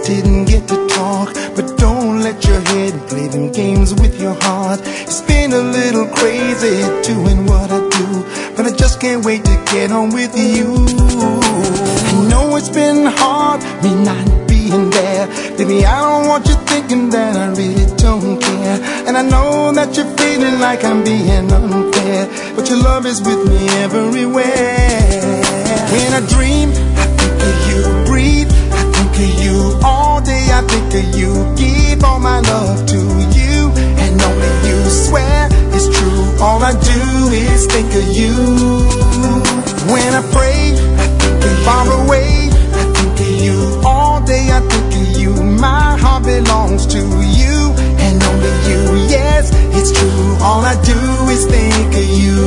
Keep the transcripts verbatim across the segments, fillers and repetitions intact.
didn't get to talk, but don't let your head play them games with your heart. It's been a little crazy doing what I do, but I just can't wait to get on with you. I know it's been hard, me not being there. Baby, I don't want you thinking that I really don't care. And I know that you're feeling like I'm being unfair, but your love is with me everywhere. When I dream, I think of you. Breathe, I think of you. All day I think of you. Give all my love to you, and only you. Swear it's true, all I do is think of you. When I pray, I think of you. Far away, I think of you. All day I think of you. My heart belongs to you, and only you. Yes, it's true, all I do is think of you.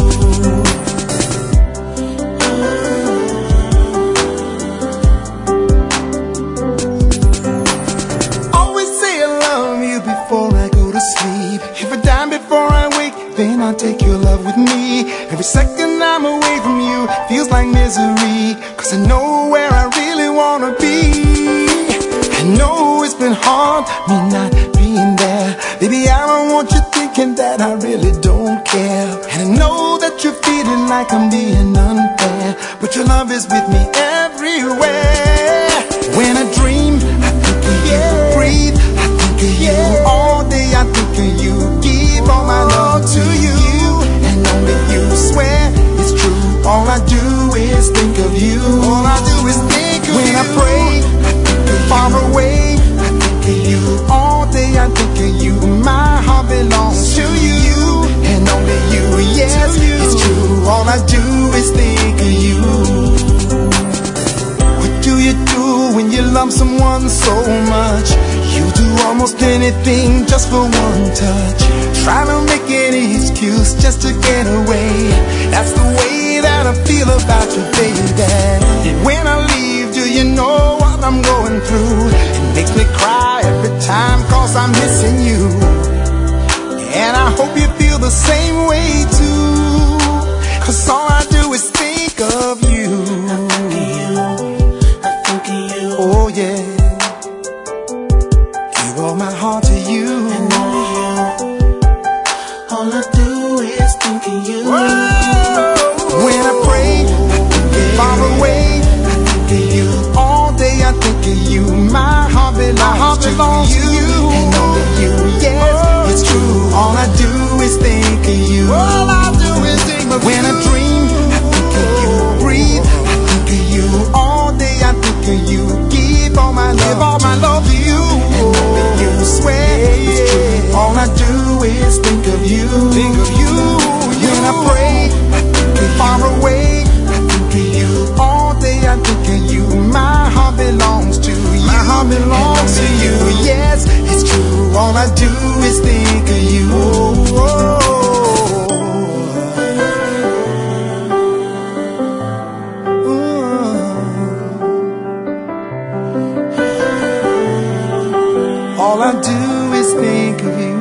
Before I go to sleep, if I die before I wake, then I'll take your love with me. Every second I'm away from you feels like misery, cause I know where I really wanna be. I know it's been hard, me not being there. Baby, I don't want you thinking that I really don't care. And I know that you're feeling like I'm being unfair, but your love is with me everywhere. When I dream, I think of you. Breathe, I think of you. All day I think of you. Give all my love to you, and only you. Swear it's true, all I do is think of you. All I do is think of you. When I pray, I think of far away, I think of you. All day I think of you. My heart belongs to you, and only you. Yes, it's true, all I do is think of you. What do you do when you love someone so much? You do almost anything just for one touch. Try to make any excuse just to get away. That's the way that I feel about you, baby. When I leave, do you know what I'm going through? It makes me cry every time, cause I'm missing you. And I hope you feel the same way too, cause all I do is think of you. I think of you, I think of you. Oh yeah, all my heart to you, and only you. All I do is think of you. Whoa. When I pray, yeah. Far away, I think of you. All day I think of you. My heart belongs, my heart belongs to, you. to you, and only you. Yes, oh. It's true. All I do is think of you. All I do is think of when you. When I dream, I think of you. Breathe, I think of you. All day I think of you. Give all my love, give all my love to you. Swear it's true, all I do is think of you. Think of you. When I pray, I think of far away, I think of you. All day I think of you. My heart belongs to you. My heart belongs to you. Yes, it's true, all I do is think of you. Oh, all I do is think of you.